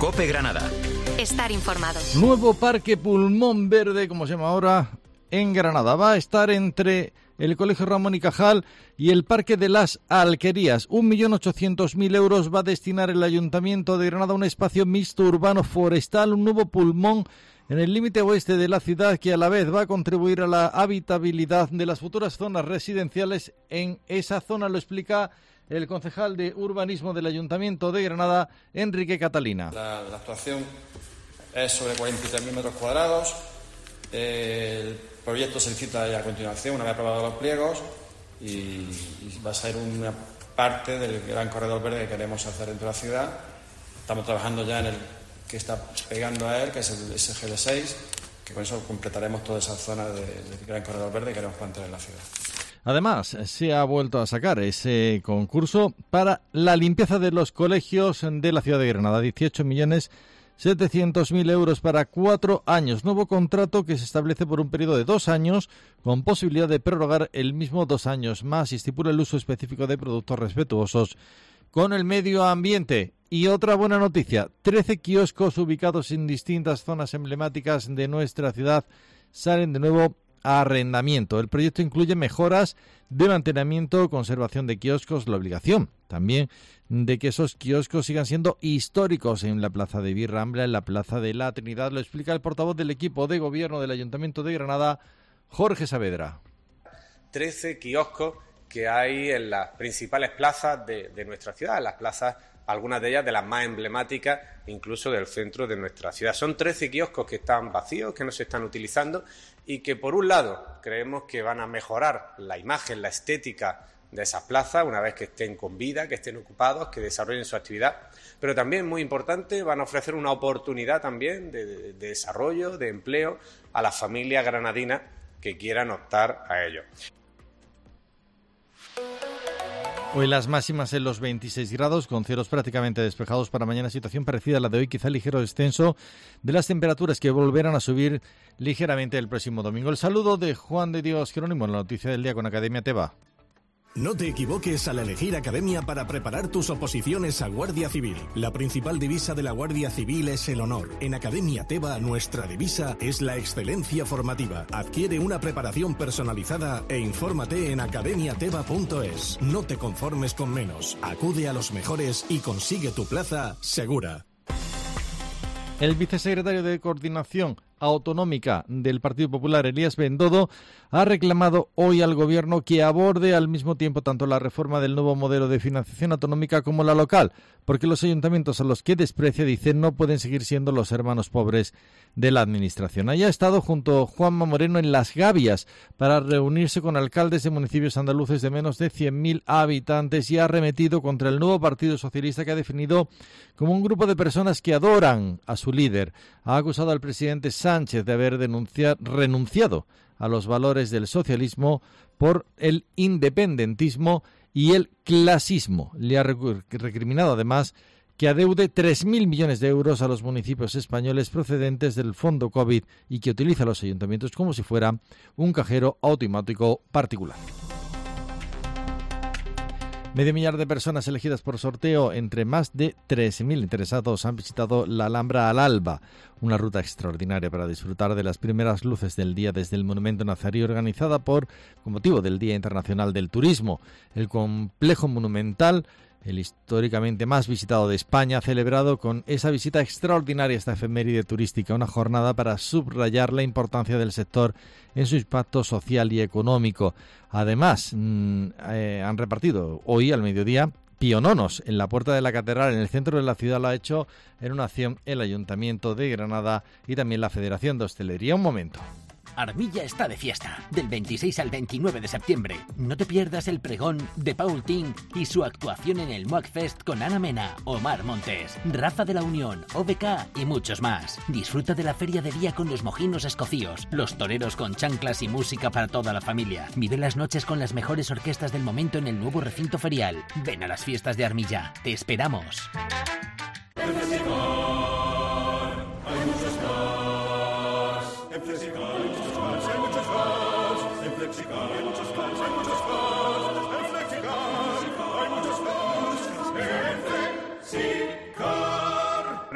COPE Granada. Estar informado. Nuevo Parque Pulmón Verde, como se llama ahora, en Granada. Va a estar entre el Colegio Ramón y Cajal y el Parque de las Alquerías. 1.800.000 euros va a destinar el Ayuntamiento de Granada a un espacio mixto urbano forestal, un nuevo pulmón en el límite oeste de la ciudad que a la vez va a contribuir a la habitabilidad de las futuras zonas residenciales en esa zona. Lo explica el concejal de Urbanismo del Ayuntamiento de Granada, Enrique Catalina. La actuación es sobre 43.000 metros cuadrados. El proyecto se licita ya a continuación, una vez aprobados los pliegos, y va a ser una parte del gran corredor verde que queremos hacer dentro de la ciudad. Estamos trabajando ya en el que está pegando a él, que es el SGL6, que con eso completaremos toda esa zona del gran corredor verde que queremos plantear en la ciudad. Además, se ha vuelto a sacar ese concurso para la limpieza de los colegios de la ciudad de Granada. 18.700.000 euros para 4 años. Nuevo contrato que se establece por un periodo de 2 años con posibilidad de prorrogar el mismo 2 años más y estipula el uso específico de productos respetuosos con el medio ambiente. Y otra buena noticia, 13 kioscos ubicados en distintas zonas emblemáticas de nuestra ciudad salen de nuevo a arrendamiento. El proyecto incluye mejoras de mantenimiento, conservación de kioscos, la obligación también de que esos kioscos sigan siendo históricos en la Plaza de Birrambla, en la Plaza de la Trinidad. Lo explica el portavoz del equipo de gobierno del Ayuntamiento de Granada, Jorge Saavedra. 13 kioscos que hay en las principales plazas de nuestra ciudad, en las plazas, algunas de ellas de las más emblemáticas, incluso del centro de nuestra ciudad. Son 13 kioscos que están vacíos, que no se están utilizando y que, por un lado, creemos que van a mejorar la imagen, la estética de esas plazas, una vez que estén con vida, que estén ocupados, que desarrollen su actividad. Pero también, muy importante, van a ofrecer una oportunidad también de desarrollo, de empleo a las familias granadinas que quieran optar a ello. Hoy las máximas en los 26 grados, con cielos prácticamente despejados. Para mañana situación parecida a la de hoy, quizá ligero descenso de las temperaturas que volverán a subir ligeramente el próximo domingo. El saludo de Juan de Dios Jerónimo en la noticia del día con Academia Teba. No te equivoques al elegir Academia para preparar tus oposiciones a Guardia Civil. La principal divisa de la Guardia Civil es el honor. En Academia Teba, nuestra divisa es la excelencia formativa. Adquiere una preparación personalizada e infórmate en academiateba.es. No te conformes con menos. Acude a los mejores y consigue tu plaza segura. El vicesecretario de Coordinación Autonómica del Partido Popular, Elías Bendodo, ha reclamado hoy al Gobierno que aborde al mismo tiempo tanto la reforma del nuevo modelo de financiación autonómica como la local, porque los ayuntamientos a los que desprecia, dicen, no pueden seguir siendo los hermanos pobres de la Administración. Allá ha estado junto a Juanma Moreno en Las Gavias para reunirse con alcaldes de municipios andaluces de menos de 100.000 habitantes y ha arremetido contra el nuevo Partido Socialista, que ha definido como un grupo de personas que adoran a su líder. Ha acusado al presidente Sánchez de haber renunciado a los valores del socialismo por el independentismo y el clasismo. Le ha recriminado además que adeude 3.000 millones de euros a los municipios españoles procedentes del Fondo COVID y que utiliza a los ayuntamientos como si fuera un cajero automático particular. 500.000 de personas elegidas por sorteo entre más de 13.000 interesados han visitado la Alhambra al alba, una ruta extraordinaria para disfrutar de las primeras luces del día desde el Monumento Nazarí, organizada con motivo del Día Internacional del Turismo. El complejo monumental, el históricamente más visitado de España, ha celebrado con esa visita extraordinaria esta efeméride turística, una jornada para subrayar la importancia del sector en su impacto social y económico. Además, han repartido hoy al mediodía piononos en la puerta de la catedral, en el centro de la ciudad. Lo ha hecho en una acción el Ayuntamiento de Granada y también la Federación de Hostelería. Un momento. Armilla está de fiesta, del 26 al 29 de septiembre. No te pierdas el pregón de Paul Ting y su actuación en el Moac Fest con Ana Mena, Omar Montes, Rafa de la Unión, OBK y muchos más. Disfruta de la feria de día con los mojinos escocíos, los toreros con chanclas y música para toda la familia. Vive las noches con las mejores orquestas del momento en el nuevo recinto ferial. Ven a las fiestas de Armilla. Te esperamos.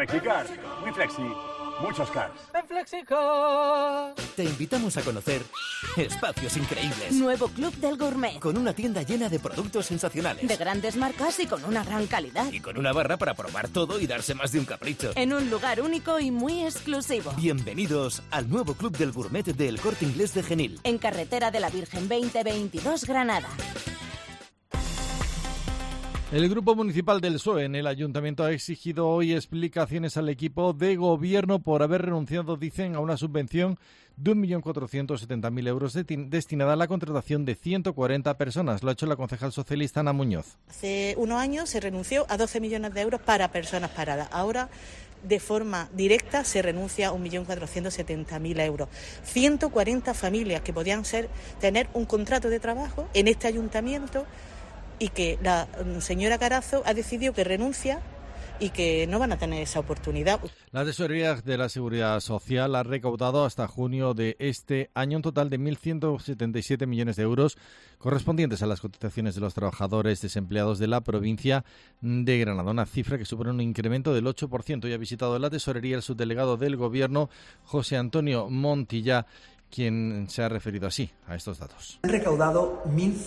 FlexiCar, muy flexi, muchos cars. En FlexiCar te invitamos a conocer espacios increíbles. Nuevo Club del Gourmet. Con una tienda llena de productos sensacionales. De grandes marcas y con una gran calidad. Y con una barra para probar todo y darse más de un capricho. En un lugar único y muy exclusivo. Bienvenidos al nuevo Club del Gourmet del Corte Inglés de Genil. En Carretera de la Virgen 2022, Granada. El Grupo Municipal del PSOE en el Ayuntamiento ha exigido hoy explicaciones al equipo de gobierno por haber renunciado, dicen, a una subvención de 1.470.000 euros destinada a la contratación de 140 personas. Lo ha hecho la concejal socialista Ana Muñoz. Hace unos años se renunció a 12 millones de euros para personas paradas. Ahora, de forma directa, se renuncia a 1.470.000 euros. 140 familias que podían tener un contrato de trabajo en este ayuntamiento, y que la señora Carazo ha decidido que renuncia y que no van a tener esa oportunidad. La Tesorería de la Seguridad Social ha recaudado hasta junio de este año un total de 1.177 millones de euros correspondientes a las cotizaciones de los trabajadores desempleados de la provincia de Granada, una cifra que supone un incremento del 8%. Y ha visitado la Tesorería el subdelegado del Gobierno, José Antonio Montilla, quien se ha referido así a estos datos. Han recaudado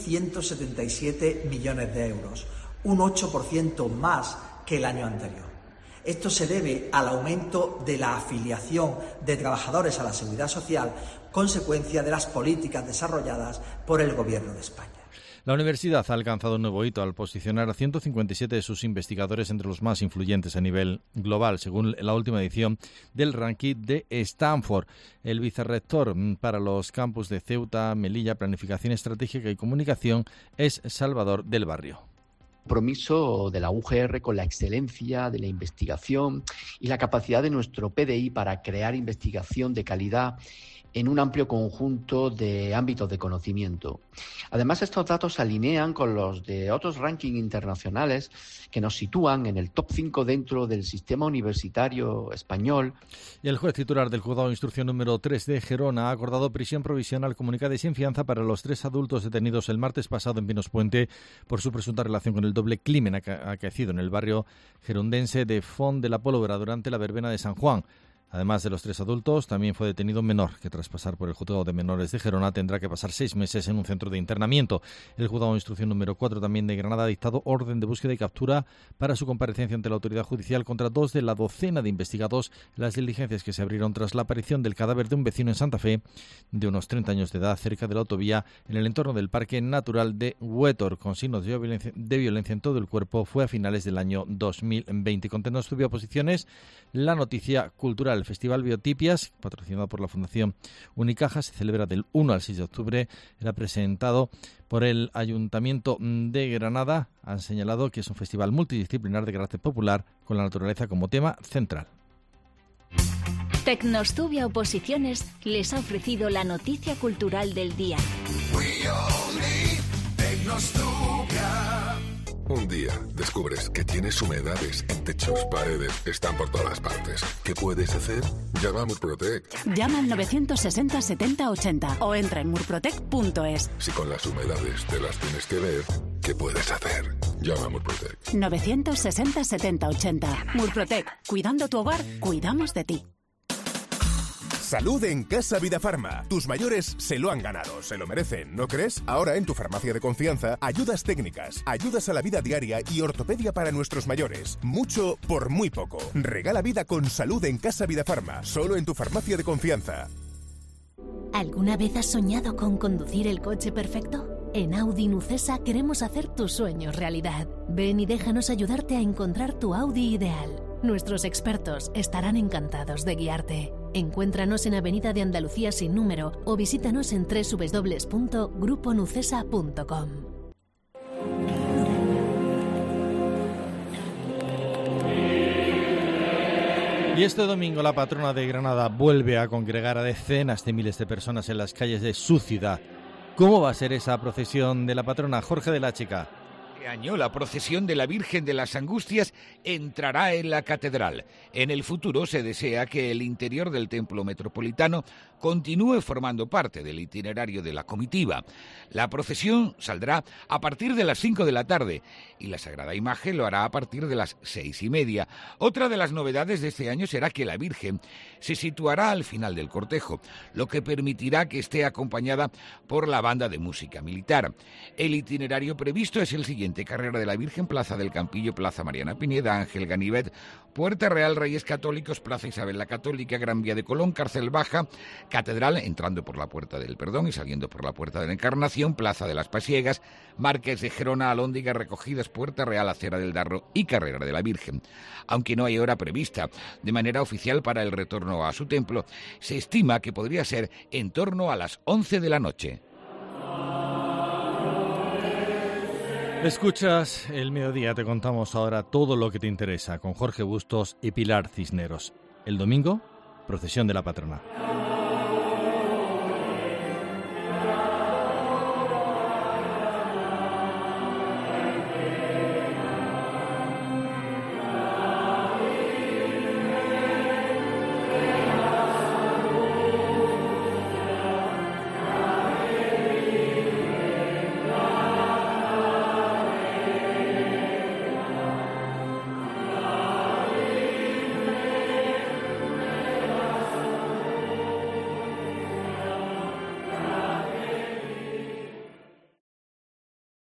1.177 millones de euros, un 8% más que el año anterior. Esto se debe al aumento de la afiliación de trabajadores a la Seguridad Social, consecuencia de las políticas desarrolladas por el Gobierno de España. La universidad ha alcanzado un nuevo hito al posicionar a 157 de sus investigadores entre los más influyentes a nivel global, según la última edición del ranking de Stanford. El vicerrector para los campus de Ceuta, Melilla, Planificación Estratégica y Comunicación es Salvador del Barrio. Compromiso de la UGR con la excelencia de la investigación y la capacidad de nuestro PDI para crear investigación de calidad en un amplio conjunto de ámbitos de conocimiento. Además, estos datos se alinean con los de otros rankings internacionales que nos sitúan en el top 5 dentro del sistema universitario español. Y el juez titular del Juzgado de Instrucción número 3 de Gerona ha acordado prisión provisional comunicada y sin fianza para los 3 adultos detenidos el martes pasado en Pinospuente por su presunta relación con el doble crimen acaecido en el barrio gerundense de Font de la Pólvora durante la verbena de San Juan. Además de los 3 adultos, también fue detenido un menor que, tras pasar por el Juzgado de Menores de Gerona, tendrá que pasar 6 meses en un centro de internamiento. El Juzgado de Instrucción número 4 también de Granada ha dictado orden de búsqueda y captura para su comparecencia ante la autoridad judicial contra 2 de la docena de investigados en las diligencias que se abrieron tras la aparición del cadáver de un vecino en Santa Fe de unos 30 años de edad cerca de la autovía en el entorno del Parque Natural de Huétor, con signos de violencia en todo el cuerpo. Fue a finales del año 2020. Contenido subió a posiciones la noticia cultural. El Festival Biotipias, patrocinado por la Fundación Unicaja, se celebra del 1 al 6 de octubre. Era presentado por el Ayuntamiento de Granada. Han señalado que es un festival multidisciplinar de carácter popular con la naturaleza como tema central. Tecnostubia Oposiciones les ha ofrecido la noticia cultural del día. Un día descubres que tienes humedades en techos, paredes, están por todas partes. ¿Qué puedes hacer? Llama a Murprotec. Llama al 960 70 80 o entra en murprotec.es. Si con las humedades te las tienes que ver, ¿qué puedes hacer? Llama a Murprotec. 960 70 80. Murprotec. Cuidando tu hogar, cuidamos de ti. Salud en Casa Vidafarma. Tus mayores se lo han ganado, se lo merecen, ¿no crees? Ahora en tu farmacia de confianza, ayudas técnicas, ayudas a la vida diaria y ortopedia para nuestros mayores. Mucho por muy poco. Regala vida con salud en Casa Vidafarma, solo en tu farmacia de confianza. ¿Alguna vez has soñado con conducir el coche perfecto? En Audi Nucesa queremos hacer tus sueños realidad. Ven y déjanos ayudarte a encontrar tu Audi ideal. Nuestros expertos estarán encantados de guiarte. Encuéntranos en Avenida de Andalucía sin número o visítanos en www.gruponucesa.com. Y este domingo la patrona de Granada vuelve a congregar a decenas de miles de personas en las calles de su ciudad. ¿Cómo va a ser esa procesión de la patrona? Jorge de la Chica. Este año la procesión de la Virgen de las Angustias entrará en la catedral. En el futuro se desea que el interior del templo metropolitano continúe formando parte del itinerario de la comitiva. La procesión saldrá a partir de las 5 de la tarde y la Sagrada Imagen lo hará a partir de las 6:30. Otra de las novedades de este año será que la Virgen se situará al final del cortejo, lo que permitirá que esté acompañada por la banda de música militar. El itinerario previsto es el siguiente: Carrera de la Virgen, Plaza del Campillo, Plaza Mariana Pineda, Ángel Ganivet, Puerta Real, Reyes Católicos, Plaza Isabel la Católica, Gran Vía de Colón, Cárcel Baja, Catedral, entrando por la Puerta del Perdón y saliendo por la Puerta de la Encarnación, Plaza de las Pasiegas, Marqués de Gerona, Alhóndiga, Recogidas, Puerta Real, Acera del Darro y Carrera de la Virgen. Aunque no hay hora prevista de manera oficial para el retorno a su templo, se estima que podría ser en torno a las 11 de la noche. Escuchas El Mediodía, te contamos ahora todo lo que te interesa con Jorge Bustos y Pilar Cisneros. El domingo, procesión de la patrona.